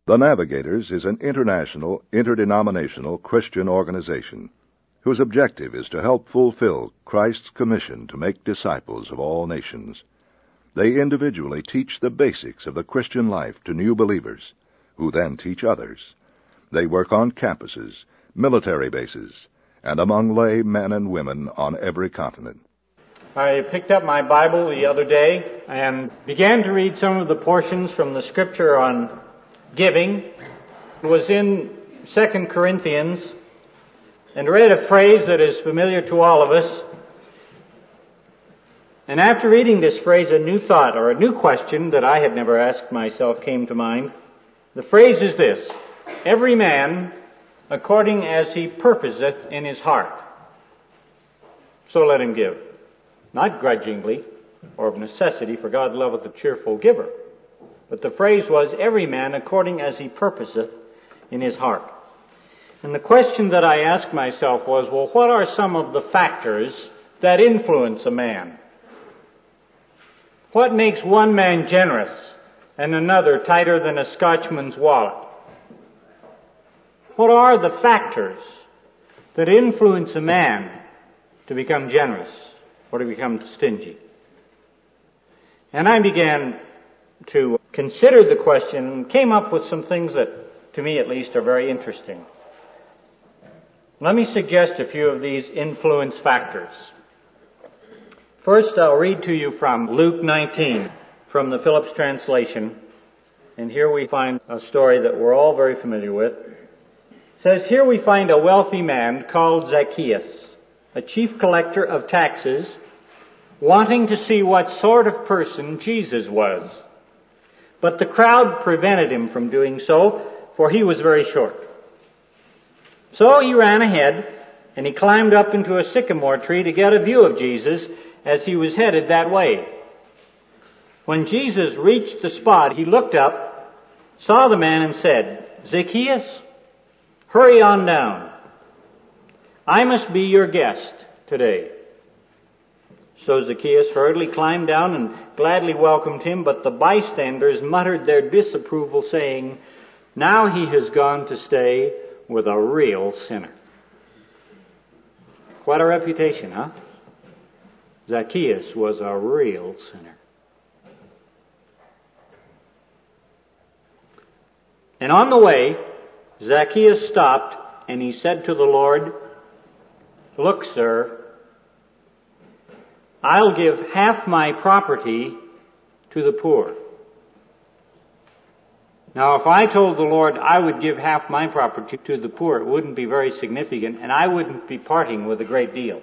The Navigators is an international, interdenominational Christian organization whose objective is to help fulfill Christ's commission to make disciples of all nations. They individually teach the basics of the Christian life to new believers, who then teach others. They work on campuses, military bases, and among lay men and women on every continent. I picked up my Bible the other day and began to read some of the portions from the Scripture on giving. It was in 2 Corinthians and read a phrase that is familiar to all of us. And after reading this phrase, a new thought or a new question that I had never asked myself came to mind. The phrase is this: every man according as he purposeth in his heart, so let him give. Not grudgingly or of necessity, for God loveth a cheerful giver. But the phrase was, every man according as he purposeth in his heart. And the question that I asked myself was, well, what are some of the factors that influence a man? What makes one man generous and another tighter than a Scotchman's wallet? What are the factors that influence a man to become generous or to become stingy? And I began to consider the question and came up with some things that, to me at least, are very interesting. Let me suggest a few of these influence factors. First, I'll read to you from Luke 19, from the Phillips translation. And here we find a story that we're all very familiar with. It says, here we find a wealthy man called Zacchaeus, a chief collector of taxes, wanting to see what sort of person Jesus was. But the crowd prevented him from doing so, for he was very short. So he ran ahead, and he climbed up into a sycamore tree to get a view of Jesus as he was headed that way. When Jesus reached the spot, he looked up, saw the man, and said, Zacchaeus, hurry on down. I must be your guest today. So Zacchaeus hurriedly climbed down and gladly welcomed him, but the bystanders muttered their disapproval, saying, now he has gone to stay with a real sinner. What a reputation, huh? Zacchaeus was a real sinner. And on the way, Zacchaeus stopped and he said to the Lord, look, sir, I'll give half my property to the poor. Now, if I told the Lord I would give half my property to the poor, it wouldn't be very significant, and I wouldn't be parting with a great deal.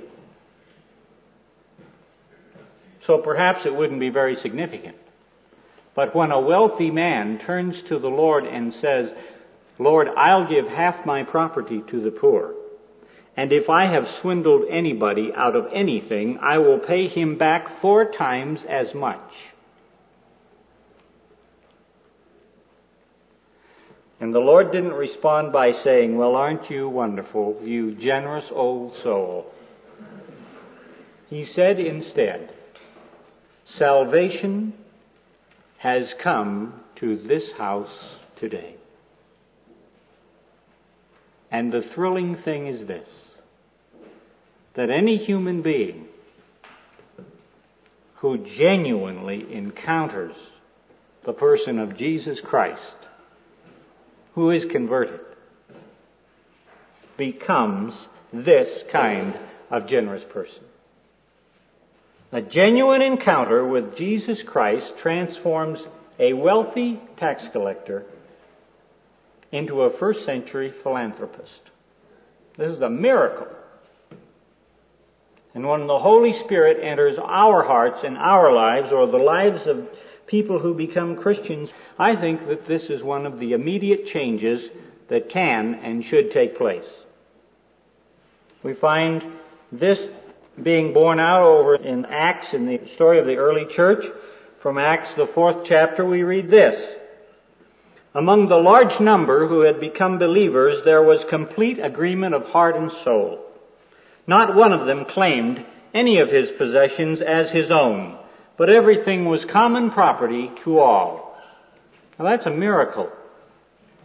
So perhaps it wouldn't be very significant. But when a wealthy man turns to the Lord and says, Lord, I'll give half my property to the poor, and if I have swindled anybody out of anything, I will pay him back 4 times as much. And the Lord didn't respond by saying, well, aren't you wonderful, you generous old soul? He said instead, salvation has come to this house today. And the thrilling thing is this, that any human being who genuinely encounters the person of Jesus Christ, who is converted, becomes this kind of generous person. A genuine encounter with Jesus Christ transforms a wealthy tax collector into a first century philanthropist. This is a miracle. And when the Holy Spirit enters our hearts and our lives, or the lives of people who become Christians, I think that this is one of the immediate changes that can and should take place. We find this being borne out over in Acts, in the story of the early church. From Acts, the 4th chapter, we read this. Among the large number who had become believers, there was complete agreement of heart and soul. Not one of them claimed any of his possessions as his own, but everything was common property to all. Now that's a miracle.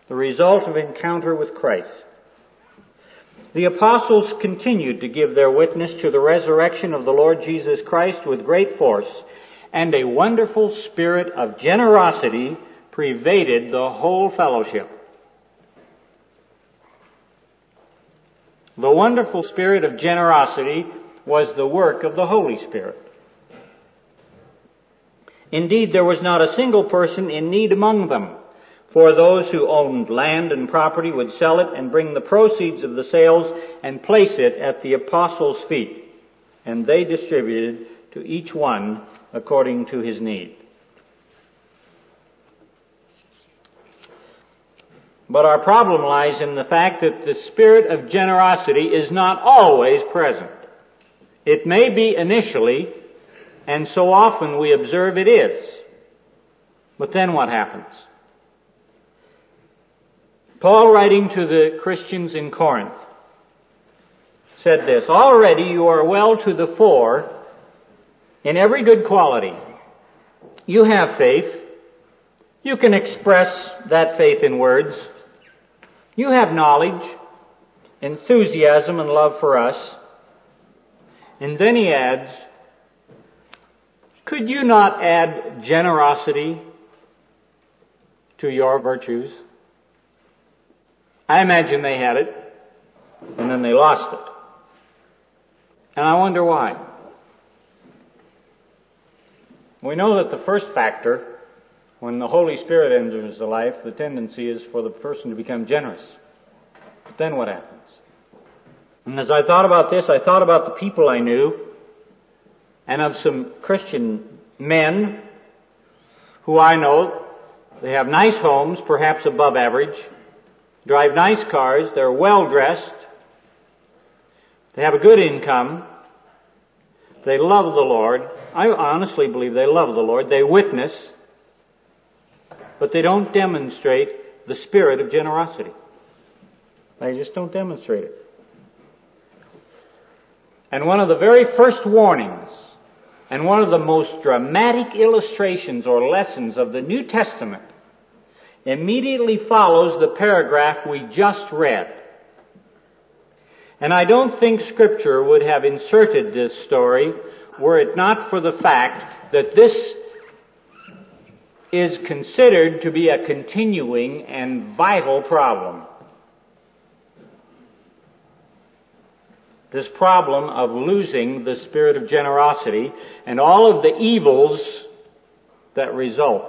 the result of encounter with Christ. The apostles continued to give their witness to the resurrection of the Lord Jesus Christ with great force, and a wonderful spirit of generosity pervaded the whole fellowship. The wonderful spirit of generosity was the work of the Holy Spirit. Indeed, there was not a single person in need among them, for those who owned land and property would sell it and bring the proceeds of the sales and place it at the apostles' feet, and they distributed to each one according to his need. But our problem lies in the fact that the spirit of generosity is not always present. It may be initially, and so often we observe it is. But then what happens? Paul, writing to the Christians in Corinth, said this, "Already you are well to the fore in every good quality. You have faith. You can express that faith in words. You have knowledge, enthusiasm, and love for us." And then he adds, "Could you not add generosity to your virtues?" I imagine they had it, and then they lost it. And I wonder why. We know that the first factor, when the Holy Spirit enters the life, the tendency is for the person to become generous. But then what happens? And as I thought about this, I thought about the people I knew, and of some Christian men who I know, they have nice homes, perhaps above average, drive nice cars, they're well dressed, they have a good income, they love the Lord. I honestly believe they love the Lord, they witness, but they don't demonstrate the spirit of generosity. They just don't demonstrate it. And one of the very first warnings, and one of the most dramatic illustrations or lessons of the New Testament, immediately follows the paragraph we just read. And I don't think Scripture would have inserted this story were it not for the fact that this is considered to be a continuing and vital problem. This problem of losing the spirit of generosity and all of the evils that result.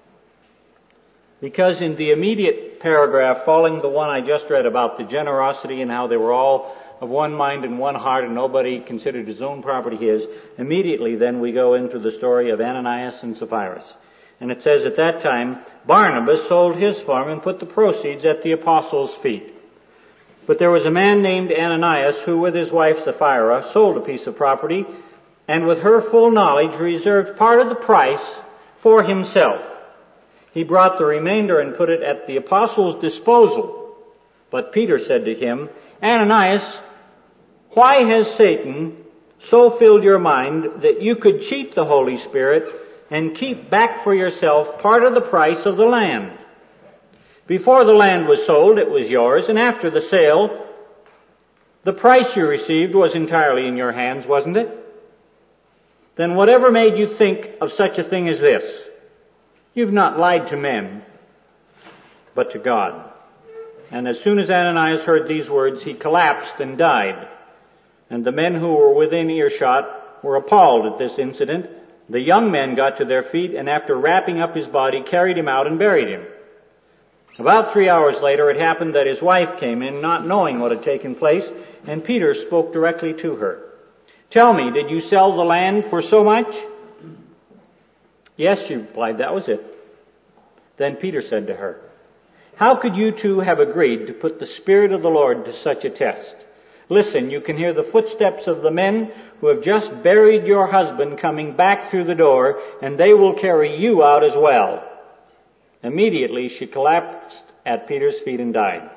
Because in the immediate paragraph following the one I just read about the generosity and how they were all of one mind and one heart and nobody considered his own property his, immediately then we go into the story of Ananias and Sapphira. And it says, "At that time, Barnabas sold his farm and put the proceeds at the apostles' feet. But there was a man named Ananias who with his wife Sapphira sold a piece of property and with her full knowledge reserved part of the price for himself. He brought the remainder and put it at the apostles' disposal. But Peter said to him, 'Ananias, why has Satan so filled your mind that you could cheat the Holy Spirit and keep back for yourself part of the price of the land? Before the land was sold, it was yours, and after the sale, the price you received was entirely in your hands, wasn't it? Then whatever made you think of such a thing as this? You've not lied to men, but to God.' And as soon as Ananias heard these words, he collapsed and died. And the men who were within earshot were appalled at this incident. The young men got to their feet, and after wrapping up his body, carried him out and buried him. About 3 hours later, it happened that his wife came in, not knowing what had taken place, and Peter spoke directly to her. 'Tell me, did you sell the land for so much?' 'Yes,' she replied, 'that was it.' Then Peter said to her, 'How could you two have agreed to put the Spirit of the Lord to such a test? Listen, you can hear the footsteps of the men who have just buried your husband coming back through the door, and they will carry you out as well.' Immediately she collapsed at Peter's feet and died.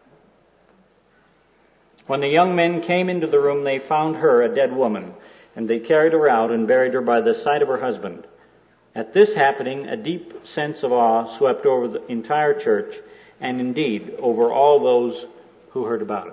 When the young men came into the room, they found her a dead woman, and they carried her out and buried her by the side of her husband. At this happening, a deep sense of awe swept over the entire church, and indeed over all those who heard about it.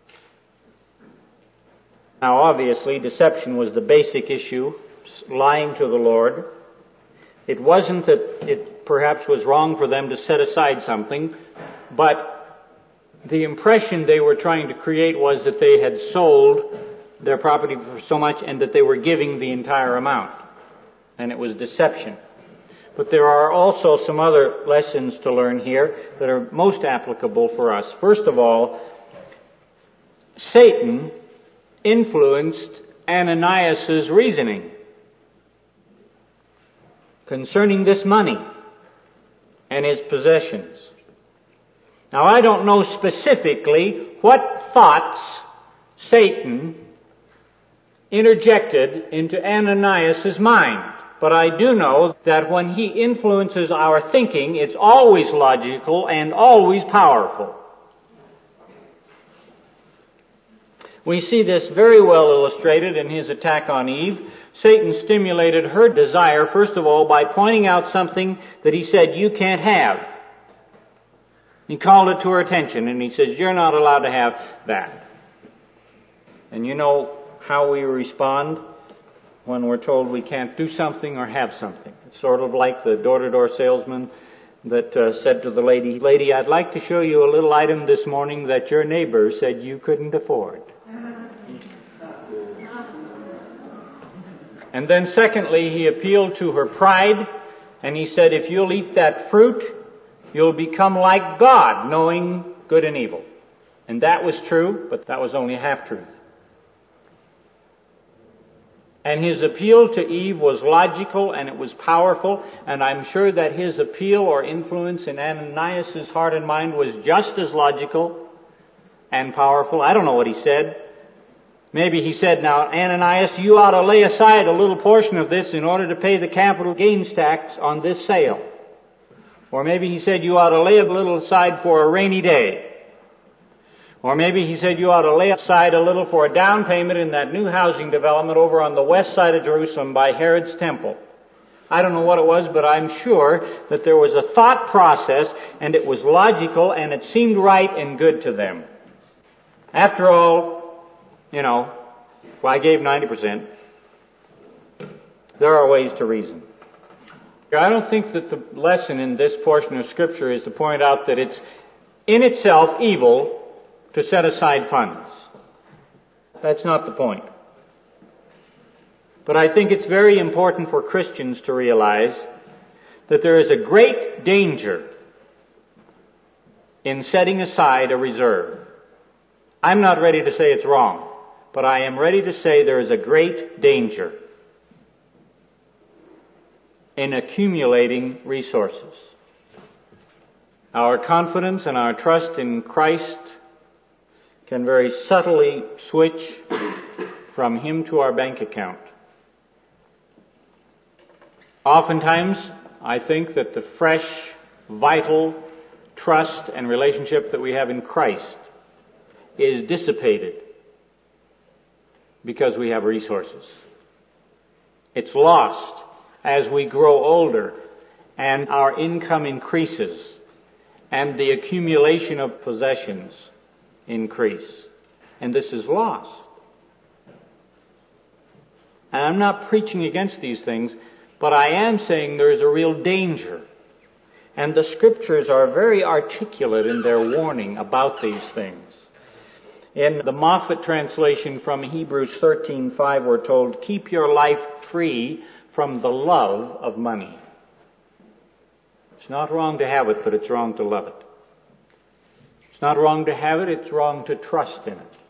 Now obviously deception was the basic issue, lying to the Lord. It wasn't that it perhaps was wrong for them to set aside something, but the impression they were trying to create was that they had sold their property for so much and that they were giving the entire amount. And it was deception. But there are also some other lessons to learn here that are most applicable for us. First of all, Satan influenced Ananias' reasoning concerning this money and his possessions. Now I don't know specifically what thoughts Satan interjected into Ananias' mind, but I do know that when he influences our thinking, it's always logical and always powerful. We see this very well illustrated in his attack on Eve. Satan stimulated her desire, first of all, by pointing out something that he said, you can't have. He called it to her attention and he says, you're not allowed to have that. And you know how we respond when we're told we can't do something or have something. It's sort of like the door-to-door salesman that said to the lady, I'd like to show you a little item this morning that your neighbor said you couldn't afford. And then secondly, he appealed to her pride and he said, if you'll eat that fruit, you'll become like God, knowing good and evil. And that was true, but that was only a half-truth. And his appeal to Eve was logical and it was powerful, and I'm sure that his appeal or influence in Ananias' heart and mind was just as logical and powerful. I don't know what he said. Maybe he said, now Ananias, you ought to lay aside a little portion of this in order to pay the capital gains tax on this sale. Or maybe he said you ought to lay a little aside for a rainy day. Or maybe he said you ought to lay aside a little for a down payment in that new housing development over on the west side of Jerusalem by Herod's temple. I don't know what it was, but I'm sure that there was a thought process and it was logical and it seemed right and good to them. After all, if I gave 90%, there are ways to reason. I don't think that the lesson in this portion of Scripture is to point out that it's in itself evil to set aside funds. That's not the point. But I think it's very important for Christians to realize that there is a great danger in setting aside a reserve. I'm not ready to say it's wrong, but I am ready to say there is a great danger in accumulating resources. Our confidence and our trust in Christ can very subtly switch from Him to our bank account. Oftentimes, I think that the fresh, vital trust and relationship that we have in Christ is dissipated because we have resources. It's lost as we grow older and our income increases and the accumulation of possessions increase. And this is lost. And I'm not preaching against these things, but I am saying there is a real danger. And the Scriptures are very articulate in their warning about these things. In the Moffat translation from Hebrews 13:5, we're told, keep your life free from the love of money. It's not wrong to have it, but it's wrong to love it. It's not wrong to have it, it's wrong to trust in it.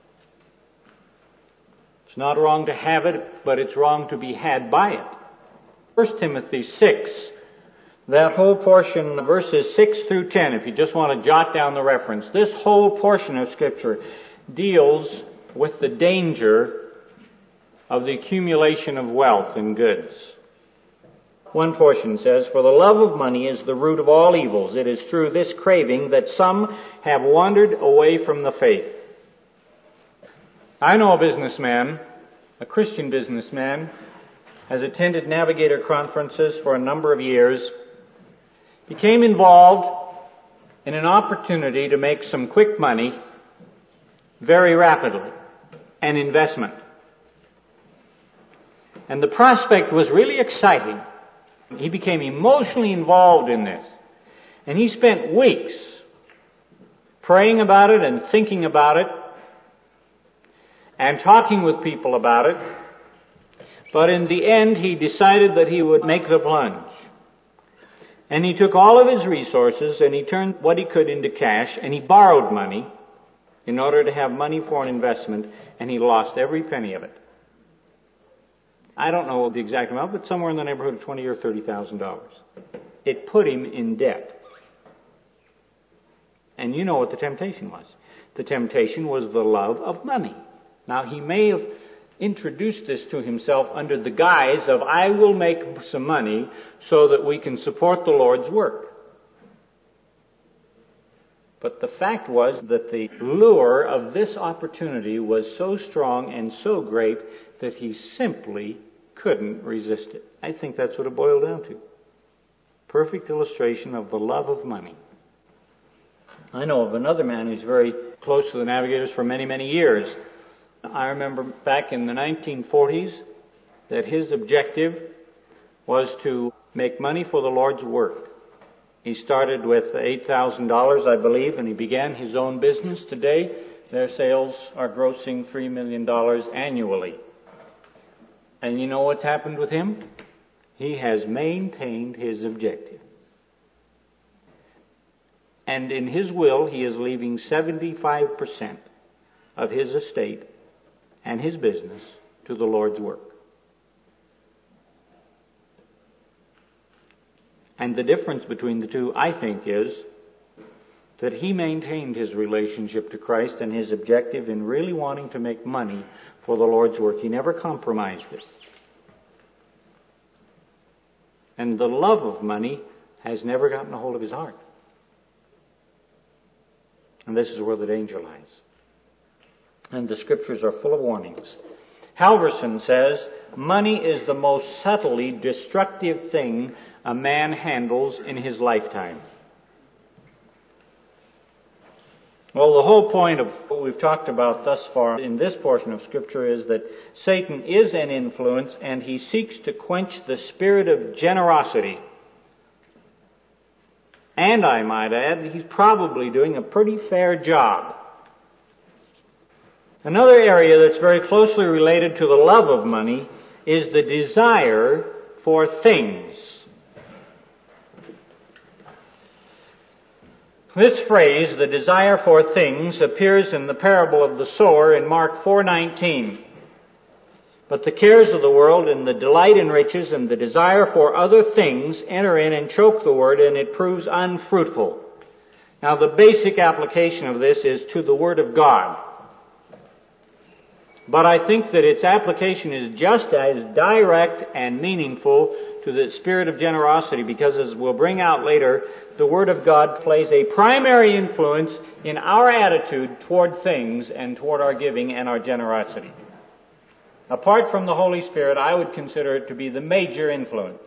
It's not wrong to have it, but it's wrong to be had by it. 1 Timothy 6, that whole portion, verses 6 through 10, if you just want to jot down the reference, this whole portion of Scripture deals with the danger of the accumulation of wealth and goods. One portion says, for the love of money is the root of all evils. It is through this craving that some have wandered away from the faith. I know a businessman, a Christian businessman, has attended Navigator conferences for a number of years, became involved in an opportunity to make some quick money very rapidly, an investment. And the prospect was really exciting. He became emotionally involved in this. And he spent weeks praying about it and thinking about it and talking with people about it. But in the end, he decided that he would make the plunge. And he took all of his resources and he turned what he could into cash, and he borrowed money in order to have money for an investment, and he lost every penny of it. I don't know the exact amount, but somewhere in the neighborhood of $20,000 or $30,000. It put him in debt. And you know what the temptation was. The temptation was the love of money. Now, he may have introduced this to himself under the guise of, I will make some money so that we can support the Lord's work. But the fact was that the lure of this opportunity was so strong and so great that he simply couldn't resist it. I think that's what it boiled down to. Perfect illustration of the love of money. I know of another man who's very close to the Navigators for many, many years. I remember back in the 1940s that his objective was to make money for the Lord's work. He started with $8,000, I believe, and he began his own business. Today, their sales are grossing $3 million annually. And you know what's happened with him? He has maintained his objective. And in his will, he is leaving 75% of his estate and his business to the Lord's work. And the difference between the two, I think, is that he maintained his relationship to Christ and his objective in really wanting to make money for the Lord's work. He never compromised it. And the love of money has never gotten a hold of his heart. And this is where the danger lies. And the Scriptures are full of warnings. Halverson says, money is the most subtly destructive thing a man handles in his lifetime. Well, the whole point of what we've talked about thus far in this portion of Scripture is that Satan is an influence, and he seeks to quench the spirit of generosity. And I might add, he's probably doing a pretty fair job. Another area that's very closely related to the love of money is the desire for things. This phrase, the desire for things, appears in the parable of the sower in Mark 4:19. But the cares of the world and the delight in riches and the desire for other things enter in and choke the word, and it proves unfruitful. Now, the basic application of this is to the Word of God. But I think that its application is just as direct and meaningful to the spirit of generosity, because as we'll bring out later, the Word of God plays a primary influence in our attitude toward things and toward our giving and our generosity. Apart from the Holy Spirit, I would consider it to be the major influence.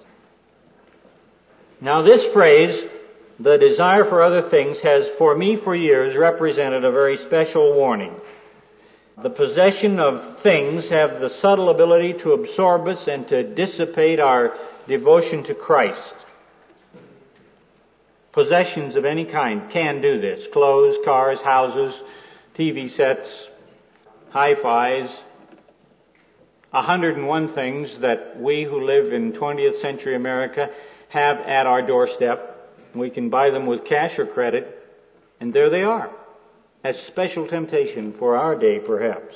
Now, this phrase, the desire for other things, has for me for years represented a very special warning. The possession of things have the subtle ability to absorb us and to dissipate our devotion to Christ. Possessions of any kind can do this. Clothes, cars, houses, TV sets, hi-fis, 101 things that we who live in 20th century America have at our doorstep. We can buy them with cash or credit, and there they are, as special temptation for our day, perhaps.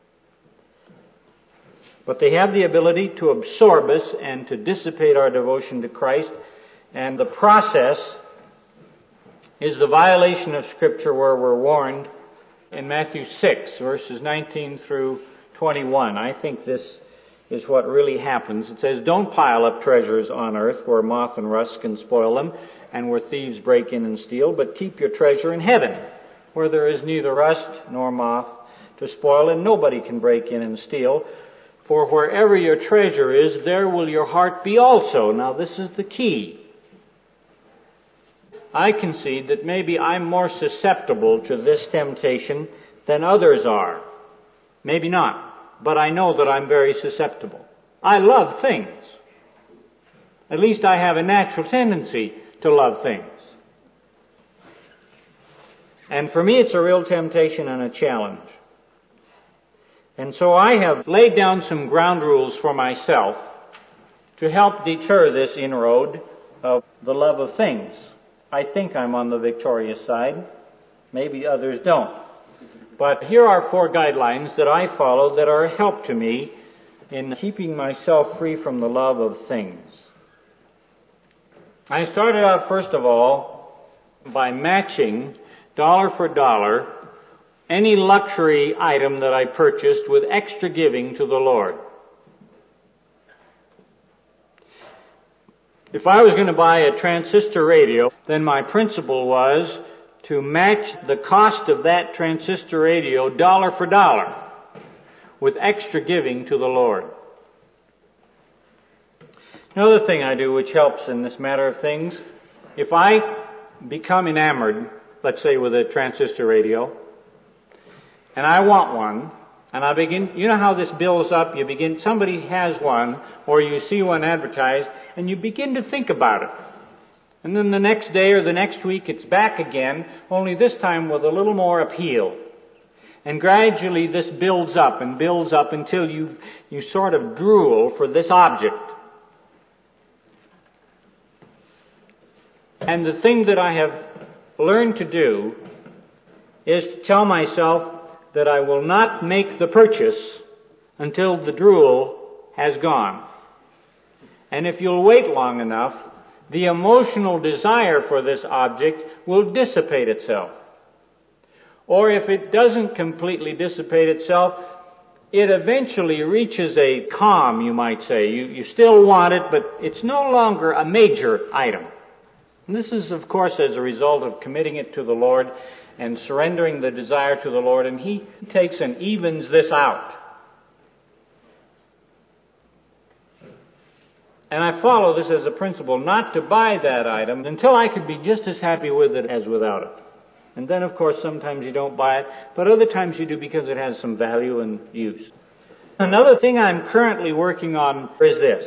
But they have the ability to absorb us and to dissipate our devotion to Christ, and the process is the violation of Scripture, where we're warned in Matthew 6, verses 19 through 21. I think this is what really happens. It says, "Don't pile up treasures on earth where moth and rust can spoil them and where thieves break in and steal, but keep your treasure in heaven, where there is neither rust nor moth to spoil and nobody can break in and steal. For wherever your treasure is, there will your heart be also." Now, this is the key. I concede that maybe I'm more susceptible to this temptation than others are. Maybe not, but I know that I'm very susceptible. I love things. At least I have a natural tendency to love things. And for me it's a real temptation and a challenge. And so I have laid down some ground rules for myself to help deter this inroad of the love of things. I think I'm on the victorious side. Maybe others don't. But here are 4 guidelines that I follow that are a help to me in keeping myself free from the love of things. I started out, first of all, by matching dollar for dollar any luxury item that I purchased with extra giving to the Lord. If I was going to buy a transistor radio, then my principle was to match the cost of that transistor radio dollar for dollar with extra giving to the Lord. Another thing I do which helps in this matter of things, if I become enamored, let's say with a transistor radio, and I want one, and I begin, you know how this builds up, somebody has one, or you see one advertised, and you begin to think about it. And then the next day or the next week it's back again, only this time with a little more appeal. And gradually this builds up until you sort of drool for this object. And the thing that I have learned to do is to tell myself that I will not make the purchase until the drool has gone. And if you'll wait long enough, the emotional desire for this object will dissipate itself. Or if it doesn't completely dissipate itself, it eventually reaches a calm, you might say. You still want it, but it's no longer a major item. And this is, of course, as a result of committing it to the Lord and surrendering the desire to the Lord, and He takes and evens this out. And I follow this as a principle, not to buy that item until I could be just as happy with it as without it. And then, of course, sometimes you don't buy it, but other times you do because it has some value and use. Another thing I'm currently working on is this,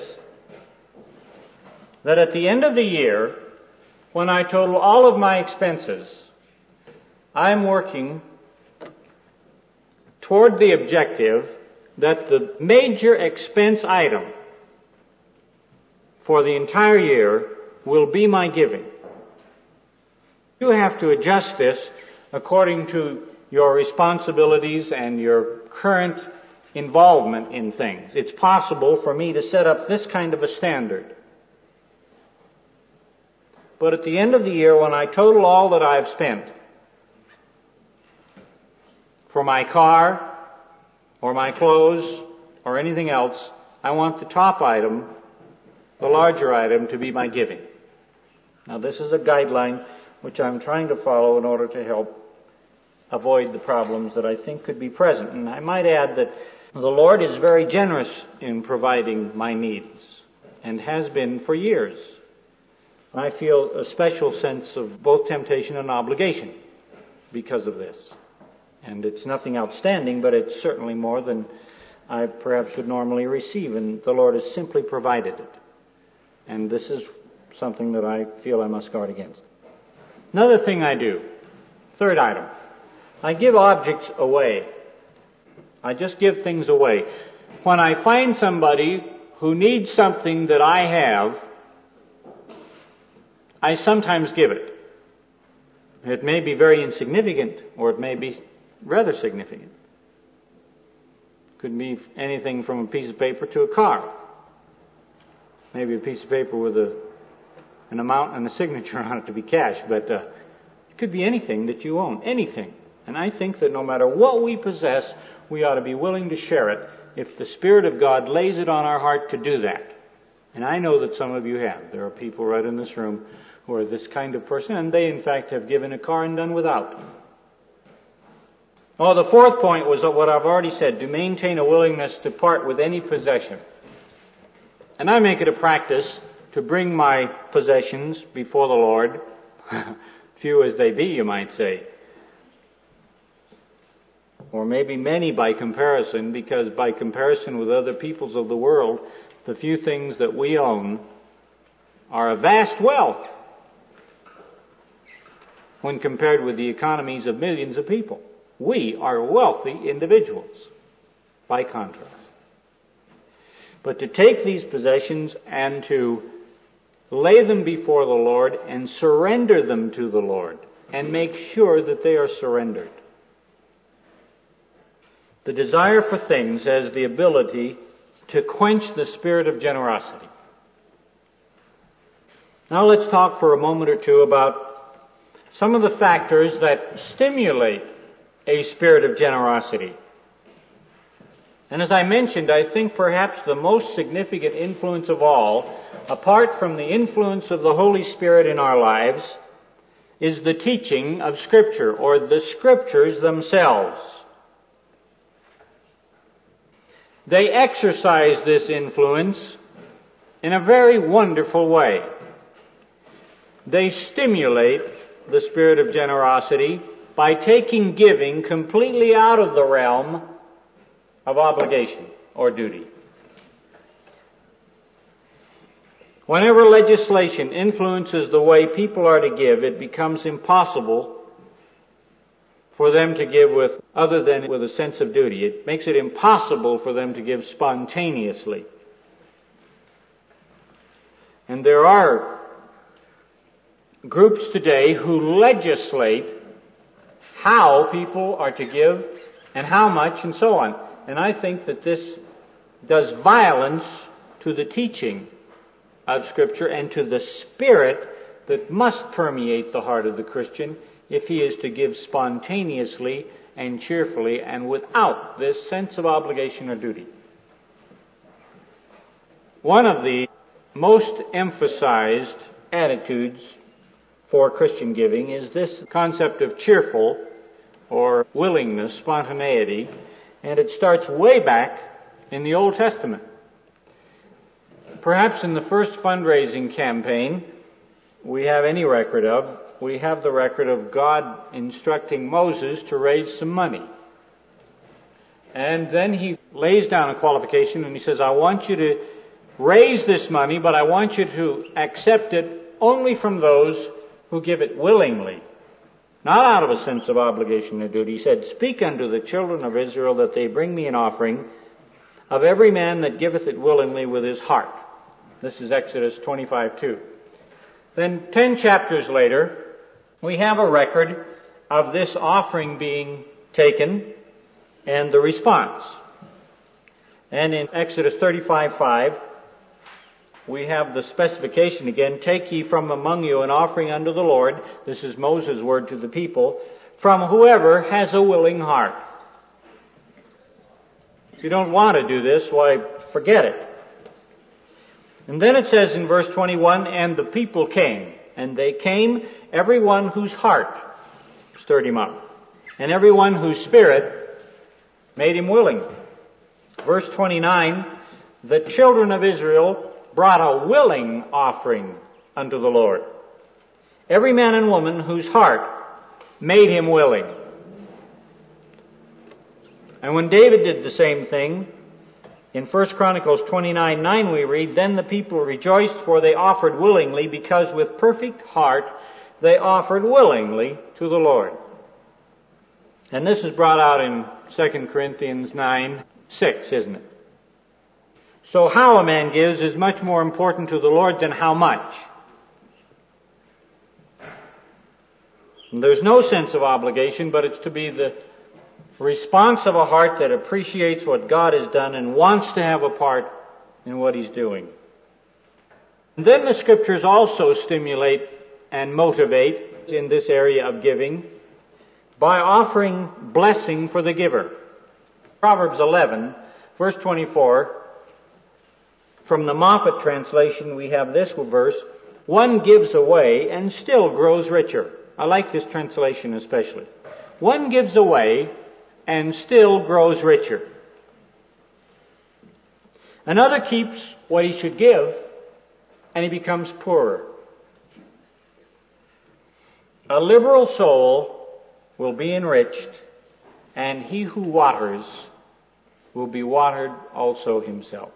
that at the end of the year, when I total all of my expenses, I'm working toward the objective that the major expense item for the entire year will be my giving. You have to adjust this according to your responsibilities and your current involvement in things. It's possible for me to set up this kind of a standard. But at the end of the year, when I total all that I've spent for my car or my clothes or anything else, I want the top item, the larger item, to be my giving. Now this is a guideline which I'm trying to follow in order to help avoid the problems that I think could be present. And I might add that the Lord is very generous in providing my needs and has been for years. I feel a special sense of both temptation and obligation because of this. And it's nothing outstanding, but it's certainly more than I perhaps would normally receive, and the Lord has simply provided it. And this is something that I feel I must guard against. Another thing I do, third item, I give objects away. I just give things away. When I find somebody who needs something that I have, I sometimes give it. It may be very insignificant, or it may be rather significant. Could be anything from a piece of paper to a car. Maybe a piece of paper with an amount and a signature on it to be cash, but it could be anything that you own, anything. And I think that no matter what we possess, we ought to be willing to share it if the Spirit of God lays it on our heart to do that. And I know that some of you have. There are people right in this room who are this kind of person, and they in fact have given a car and done without. Oh, the fourth point was what I've already said, to maintain a willingness to part with any possession. And I make it a practice to bring my possessions before the Lord, Few as they be, you might say. Or maybe many by comparison, because by comparison with other peoples of the world, the few things that we own are a vast wealth when compared with the economies of millions of people. We are wealthy individuals, by contrast. But to take these possessions and to lay them before the Lord and surrender them to the Lord and make sure that they are surrendered. The desire for things has the ability to quench the spirit of generosity. Now let's talk for a moment or two about some of the factors that stimulate a spirit of generosity. And as I mentioned, I think perhaps the most significant influence of all, apart from the influence of the Holy Spirit in our lives, is the teaching of Scripture, or the Scriptures themselves. They exercise this influence in a very wonderful way. They stimulate the spirit of generosity by taking giving completely out of the realm of obligation or duty. Whenever legislation influences the way people are to give, it becomes impossible for them to give other than with a sense of duty. It makes it impossible for them to give spontaneously. And there are groups today who legislate how people are to give and how much and so on. And I think that this does violence to the teaching of Scripture and to the spirit that must permeate the heart of the Christian if he is to give spontaneously and cheerfully and without this sense of obligation or duty. One of the most emphasized attitudes for Christian giving is this concept of cheerful or willingness, spontaneity, and it starts way back in the Old Testament. Perhaps in the first fundraising campaign we have any record of, we have the record of God instructing Moses to raise some money. And then he lays down a qualification and he says, I want you to raise this money, but I want you to accept it only from those who give it willingly, not out of a sense of obligation or duty. He said, speak unto the children of Israel that they bring me an offering of every man that giveth it willingly with his heart. This is Exodus 25:2. Then 10 chapters later, we have a record of this offering being taken and the response. And in Exodus 35:5, we have the specification again, take ye from among you an offering unto the Lord, this is Moses' word to the people, from whoever has a willing heart. If you don't want to do this, why, forget it. And then it says in verse 21, and the people came. And they came, everyone whose heart stirred him up, and everyone whose spirit made him willing. Verse 29, the children of Israel brought a willing offering unto the Lord. Every man and woman whose heart made him willing. And when David did the same thing, in 1 Chronicles 29:9 we read, then the people rejoiced, for they offered willingly, because with perfect heart they offered willingly to the Lord. And this is brought out in 2 Corinthians 9:6, isn't it? So how a man gives is much more important to the Lord than how much. And there's no sense of obligation, but it's to be the response of a heart that appreciates what God has done and wants to have a part in what He's doing. And then the Scriptures also stimulate and motivate in this area of giving by offering blessing for the giver. Proverbs 11, verse 24, from the Moffat translation we have this verse, one gives away and still grows richer. I like this translation especially. One gives away and still grows richer. Another keeps what he should give, and he becomes poorer. A liberal soul will be enriched, and he who waters will be watered also himself.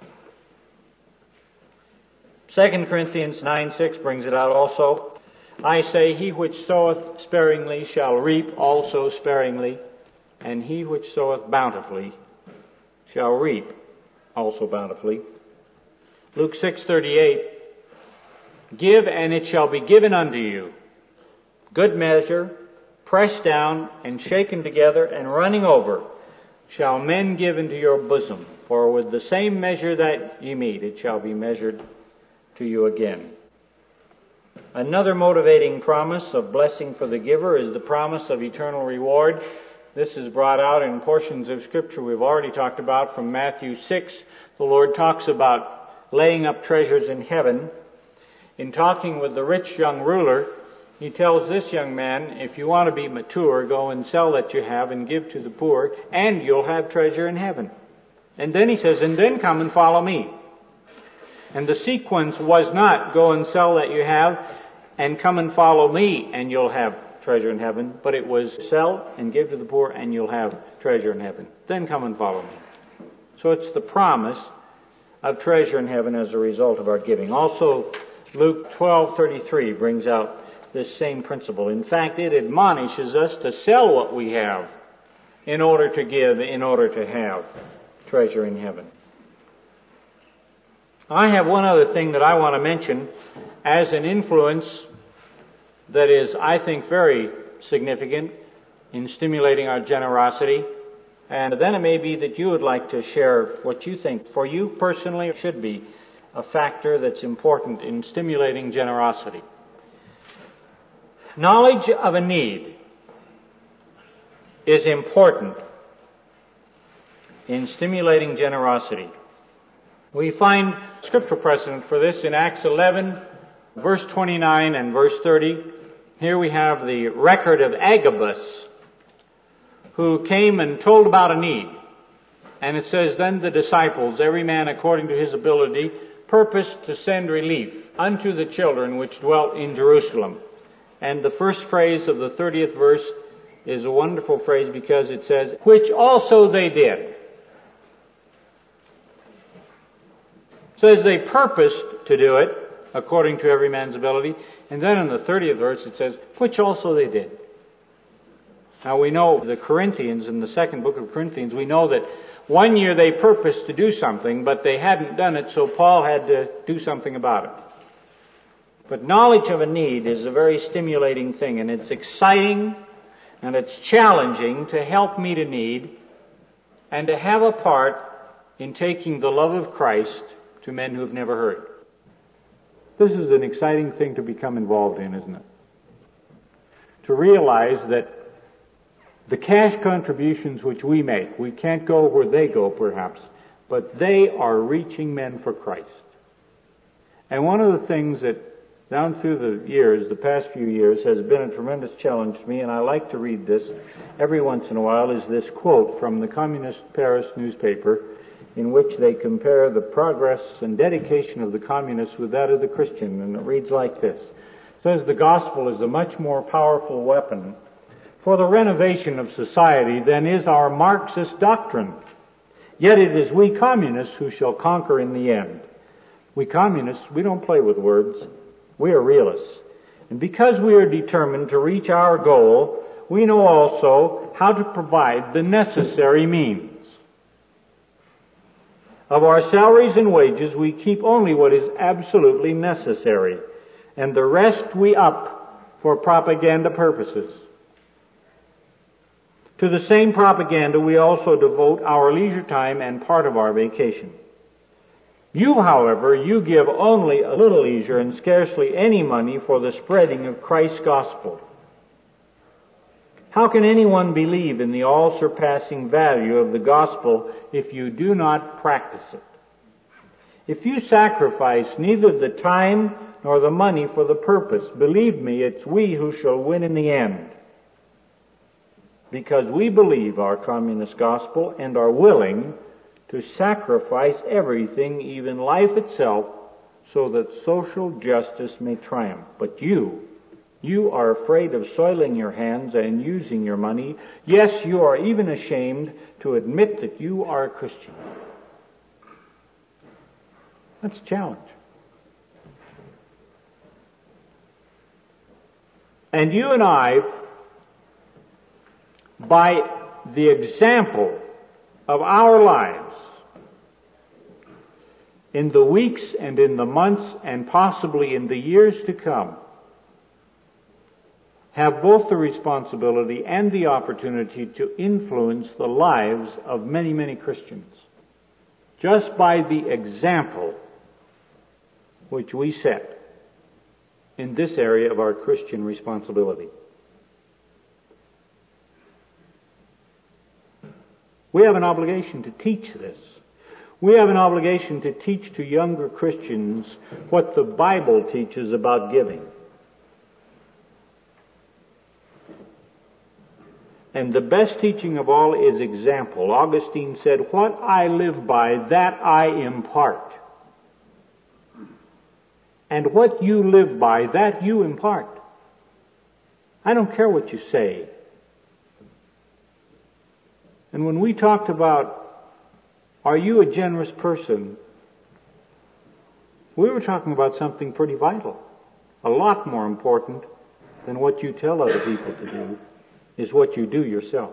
2 Corinthians 9:6 brings it out also. I say, he which soweth sparingly shall reap also sparingly, and he which soweth bountifully shall reap also bountifully. Luke 6:38, give and it shall be given unto you. Good measure, pressed down and shaken together and running over, shall men give into your bosom. For with the same measure that ye mete, it shall be measured to you again. Another motivating promise of blessing for the giver is the promise of eternal reward. This is brought out in portions of Scripture we've already talked about from Matthew 6. The Lord talks about laying up treasures in heaven. In talking with the rich young ruler, He tells this young man, if you want to be mature, go and sell that you have and give to the poor, and you'll have treasure in heaven. And then He says, and then come and follow me. And the sequence was not go and sell that you have and come and follow me and you'll have treasure in heaven, but it was sell and give to the poor and you'll have treasure in heaven. Then come and follow me. So it's the promise of treasure in heaven as a result of our giving. Also, Luke 12:33 brings out this same principle. In fact, it admonishes us to sell what we have in order to give, in order to have treasure in heaven. I have one other thing that I want to mention as an influence that is, I think, very significant in stimulating our generosity. And then it may be that you would like to share what you think for you personally should be a factor that's important in stimulating generosity. Knowledge of a need is important in stimulating generosity. We find scriptural precedent for this in Acts 11, verse 29 and verse 30. Here we have the record of Agabus, who came and told about a need. And it says, then the disciples, every man according to his ability, purposed to send relief unto the children which dwelt in Jerusalem. And the first phrase of the 30th verse is a wonderful phrase because it says, which also they did. Says they purposed to do it according to every man's ability. And then in the 30th verse it says, which also they did. Now we know the Corinthians, in the second book of Corinthians, we know that one year they purposed to do something, but they hadn't done it, so Paul had to do something about it. But knowledge of a need is a very stimulating thing, and it's exciting and it's challenging to help meet a need and to have a part in taking the love of Christ to men who have never heard. This is an exciting thing to become involved in, isn't it? To realize that the cash contributions which we make, we can't go where they go perhaps, but they are reaching men for Christ. And one of the things that down through the years, the past few years, has been a tremendous challenge to me, and I like to read this every once in a while, is this quote from the Communist Paris newspaper, in which they compare the progress and dedication of the communists with that of the Christian, and it reads like this. It says, the gospel is a much more powerful weapon for the renovation of society than is our Marxist doctrine. Yet it is we communists who shall conquer in the end. We communists, we don't play with words. We are realists. And because we are determined to reach our goal, we know also how to provide the necessary means. Of our salaries and wages, we keep only what is absolutely necessary, and the rest we up for propaganda purposes. To the same propaganda, we also devote our leisure time and part of our vacation. You, however, you give only a little leisure and scarcely any money for the spreading of Christ's gospel. How can anyone believe in the all-surpassing value of the gospel if you do not practice it? If you sacrifice neither the time nor the money for the purpose, believe me, it's we who shall win in the end. Because we believe our communist gospel and are willing to sacrifice everything, even life itself, so that social justice may triumph. But you You are afraid of soiling your hands and using your money. Yes, you are even ashamed to admit that you are a Christian. That's a challenge. And you and I, by the example of our lives, in the weeks and in the months and possibly in the years to come, have both the responsibility and the opportunity to influence the lives of many, many Christians. Just by the example which we set in this area of our Christian responsibility. We have an obligation to teach this. We have an obligation to teach to younger Christians what the Bible teaches about giving. And the best teaching of all is example. Augustine said, "What I live by, that I impart. And what you live by, that you impart." I don't care what you say. And when we talked about, are you a generous person? We were talking about something pretty vital. A lot more important than what you tell other people to do is what you do yourself.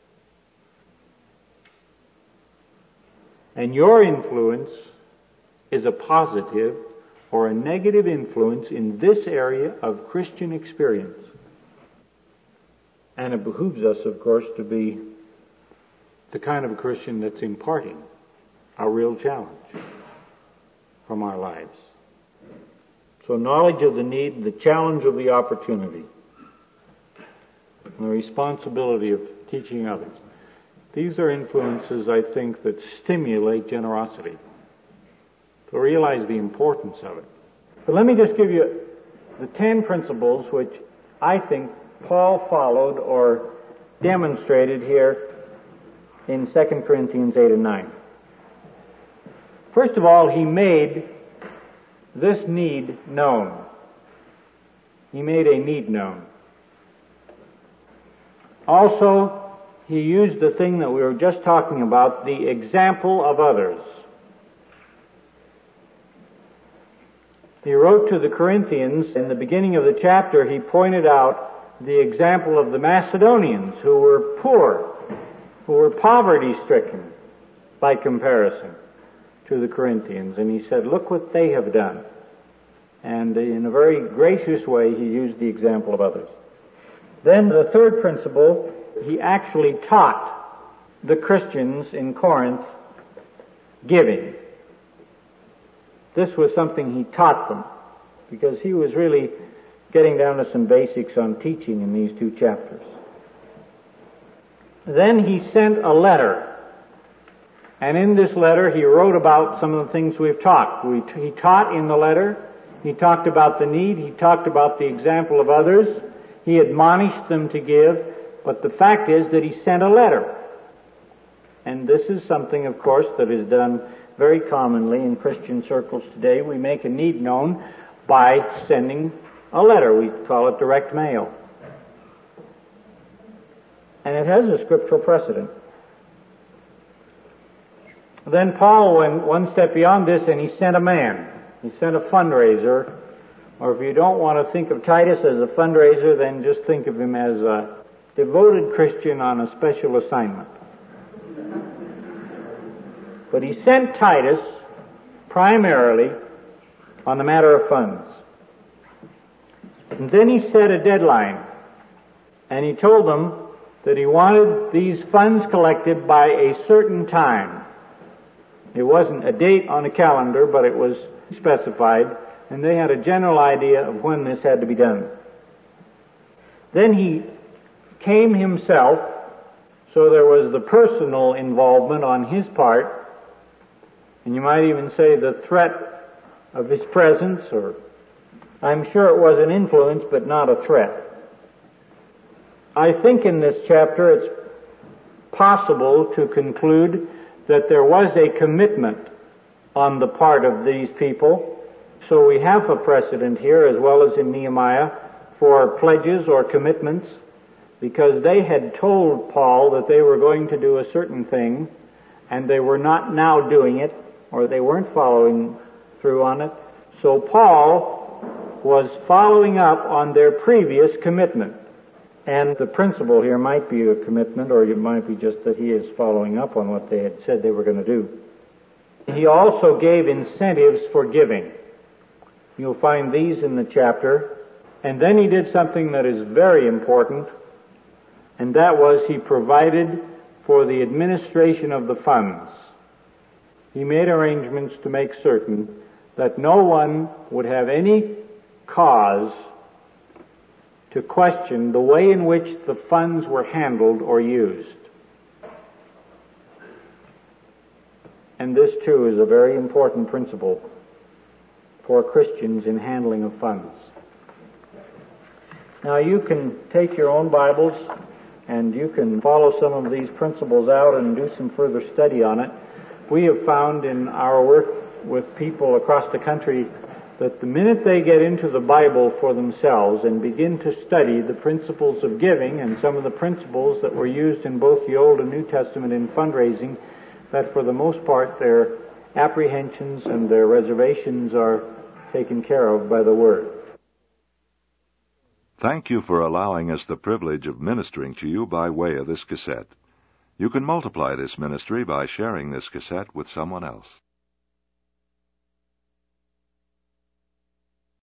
And your influence is a positive or a negative influence in this area of Christian experience. And it behooves us, of course, to be the kind of a Christian that's imparting a real challenge from our lives. So knowledge of the need, the challenge of the opportunity, and the responsibility of teaching others. These are influences, I think, that stimulate generosity. To realize the importance of it. But let me just give you the 10 principles which I think Paul followed or demonstrated here in 2 Corinthians 8 and 9. First of all, he made this need known. He made a need known. Also, he used the thing that we were just talking about, the example of others. He wrote to the Corinthians, in the beginning of the chapter, he pointed out the example of the Macedonians who were poor, who were poverty-stricken by comparison to the Corinthians. And he said, look what they have done. And in a very gracious way, he used the example of others. Then the third principle, he actually taught the Christians in Corinth giving. This was something he taught them, because he was really getting down to some basics on teaching in these 2 chapters. Then he sent a letter, and in this letter he wrote about some of the things we've talked. He taught in the letter, he talked about the need, he talked about the example of others, he admonished them to give, but the fact is that he sent a letter. And this is something, of course, that is done very commonly in Christian circles today. We make a need known by sending a letter. We call it direct mail. And it has a scriptural precedent. Then Paul went one step beyond this and he sent a man. He sent a fundraiser. Or if you don't want to think of Titus as a fundraiser, then just think of him as a devoted Christian on a special assignment. But he sent Titus primarily on the matter of funds. And then he set a deadline. And he told them that he wanted these funds collected by a certain time. It wasn't a date on a calendar, but it was specified. And they had a general idea of when this had to be done. Then he came himself, so there was the personal involvement on his part. And you might even say the threat of his presence, or I'm sure it was an influence, but not a threat. I think in this chapter it's possible to conclude that there was a commitment on the part of these people. So we have a precedent here, as well as in Nehemiah, for pledges or commitments, because they had told Paul that they were going to do a certain thing, and they were not now doing it, or they weren't following through on it. So Paul was following up on their previous commitment. And the principle here might be a commitment, or it might be just that he is following up on what they had said they were going to do. He also gave incentives for giving. You'll find these in the chapter. And then he did something that is very important, and that was he provided for the administration of the funds. He made arrangements to make certain that no one would have any cause to question the way in which the funds were handled or used. And this, too, is a very important principle for Christians in handling of funds. Now, you can take your own Bibles and you can follow some of these principles out and do some further study on it. We have found in our work with people across the country that the minute they get into the Bible for themselves and begin to study the principles of giving and some of the principles that were used in both the Old and New Testament in fundraising, that for the most part their apprehensions and their reservations are taken care of by the Word. Thank you for allowing us the privilege of ministering to you by way of this cassette. You can multiply this ministry by sharing this cassette with someone else.